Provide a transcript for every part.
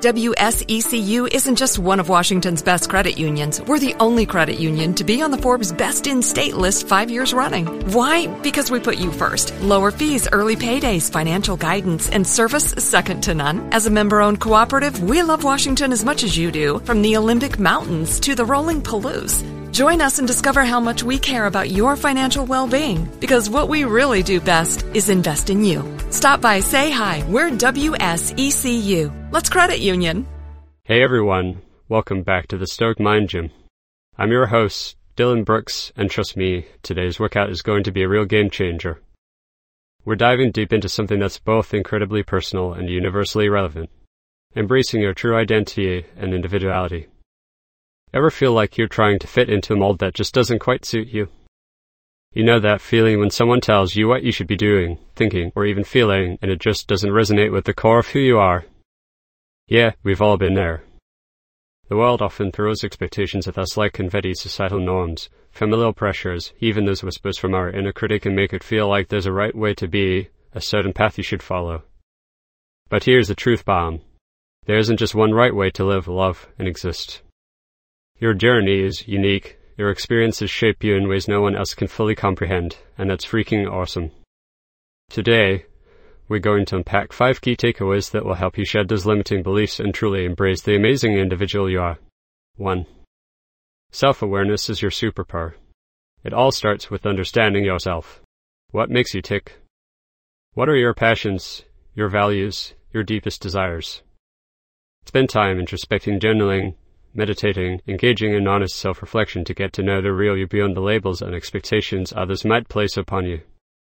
WSECU isn't just one of Washington's best credit unions. We're the only credit union to be on the Forbes Best in State list 5 years running. Why? Because we put you first. Lower fees, early paydays, financial guidance, and service second to none. As a member-owned cooperative, we love Washington as much as you do, from the Olympic Mountains to the rolling Palouse. Join us and discover how much we care about your financial well-being, because what we really do best is invest in you. Stop by, say hi. We're WSECU. Let's credit union. Hey everyone, welcome back to the Stoic Mind Gym. I'm your host, Dylan Brooks, and trust me, today's workout is going to be a real game changer. We're diving deep into something that's both incredibly personal and universally relevant, embracing your true identity and individuality. Ever feel like you're trying to fit into a mold that just doesn't quite suit you? You know that feeling when someone tells you what you should be doing, thinking, or even feeling, and it just doesn't resonate with the core of who you are? Yeah, we've all been there. The world often throws expectations at us like confetti, societal norms, familial pressures, even those whispers from our inner critic, and make it feel like there's a right way to be, a certain path you should follow. But here's the truth bomb. There isn't just one right way to live, love, and exist. Your journey is unique, your experiences shape you in ways no one else can fully comprehend, and that's freaking awesome. Today, we're going to unpack 5 key takeaways that will help you shed those limiting beliefs and truly embrace the amazing individual you are. 1. Self-awareness is your superpower. It all starts with understanding yourself. What makes you tick? What are your passions, your values, your deepest desires? Spend time introspecting, journaling, meditating, engaging in honest self-reflection to get to know the real you beyond the labels and expectations others might place upon you.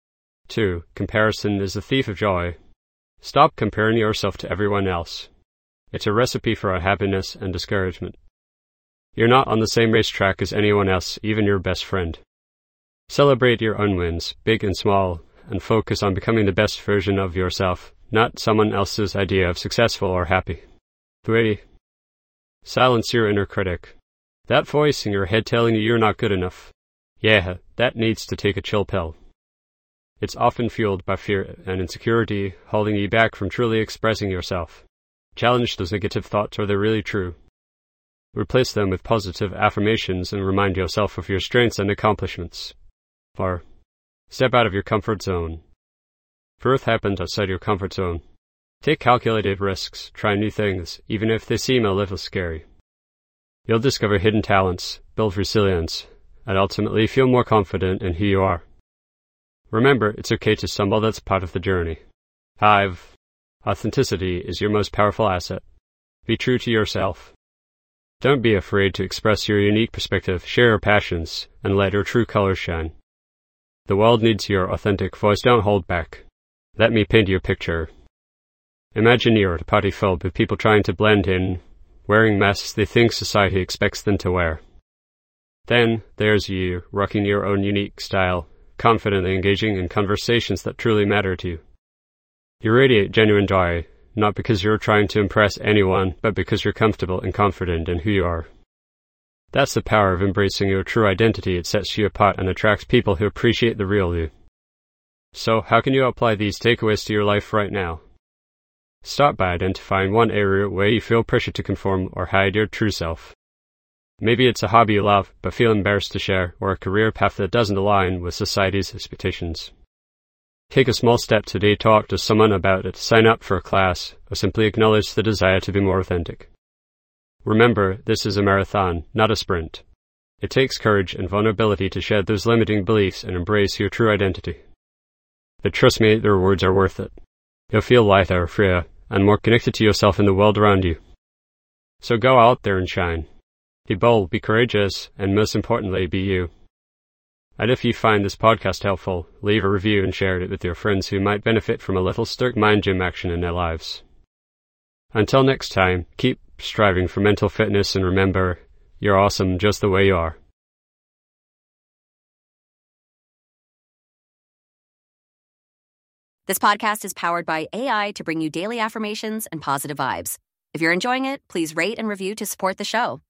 2. Comparison is the thief of joy. Stop comparing yourself to everyone else. It's a recipe for unhappiness and discouragement. You're not on the same racetrack as anyone else, even your best friend. Celebrate your own wins, big and small, and focus on becoming the best version of yourself, not someone else's idea of successful or happy. 3. Silence your inner critic. That voice in your head telling you you're not good enough. Yeah, that needs to take a chill pill. It's often fueled by fear and insecurity, holding you back from truly expressing yourself. Challenge those negative thoughts, are they really true? Replace them with positive affirmations and remind yourself of your strengths and accomplishments. 4. Step out of your comfort zone. Growth happens outside your comfort zone. Take calculated risks, try new things, even if they seem a little scary. You'll discover hidden talents, build resilience, and ultimately feel more confident in who you are. Remember, it's okay to stumble, that's part of the journey. 5. Authenticity is your most powerful asset. Be true to yourself. Don't be afraid to express your unique perspective, share your passions, and let your true colors shine. The world needs your authentic voice, don't hold back. Let me paint you a picture. Imagine you're at a party filled with people trying to blend in, wearing masks they think society expects them to wear. Then, there's you, rocking your own unique style, confidently engaging in conversations that truly matter to you. You radiate genuine joy, not because you're trying to impress anyone, but because you're comfortable and confident in who you are. That's the power of embracing your true identity. It sets you apart and attracts people who appreciate the real you. So, how can you apply these takeaways to your life right now? Start by identifying one area where you feel pressure to conform or hide your true self. Maybe it's a hobby you love but feel embarrassed to share, or a career path that doesn't align with society's expectations. Take a small step today, talk to someone about it, sign up for a class, or simply acknowledge the desire to be more authentic. Remember, this is a marathon, not a sprint. It takes courage and vulnerability to shed those limiting beliefs and embrace your true identity. But trust me, the rewards are worth it. You'll feel lighter, freer, and more connected to yourself and the world around you. So go out there and shine. Be bold, be courageous, and most importantly, be you. And if you find this podcast helpful, leave a review and share it with your friends who might benefit from a little Stoic Mind Gym action in their lives. Until next time, keep striving for mental fitness, and remember, you're awesome just the way you are. This podcast is powered by AI to bring you daily affirmations and positive vibes. If you're enjoying it, please rate and review to support the show.